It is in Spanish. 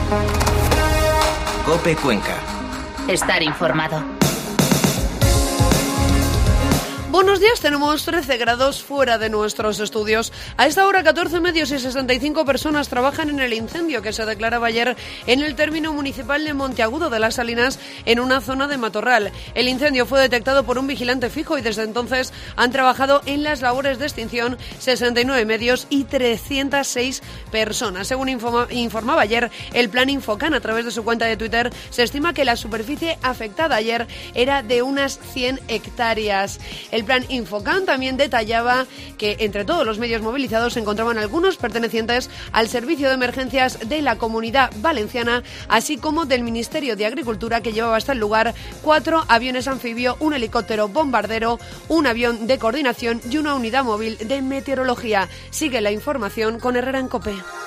COPE Cuenca. Estar informado. Buenos días, tenemos 13 grados fuera de nuestros estudios. A esta hora 14 medios y 65 personas trabajan en el incendio que se declaraba ayer en el término municipal de Monteagudo de las Salinas, en una zona de matorral. El incendio fue detectado por un vigilante fijo y desde entonces han trabajado en las labores de extinción 69 medios y 306 personas. Según informaba ayer el Plan Infocan a través de su cuenta de Twitter, se estima que la superficie afectada ayer era de unas 100 hectáreas. El Plan Infocan también detallaba que entre todos los medios movilizados se encontraban algunos pertenecientes al Servicio de Emergencias de la Comunidad Valenciana, así como del Ministerio de Agricultura, que llevaba hasta el lugar 4 aviones anfibio, un helicóptero bombardero, un avión de coordinación y una unidad móvil de meteorología. Sigue la información con Herrera en COPE.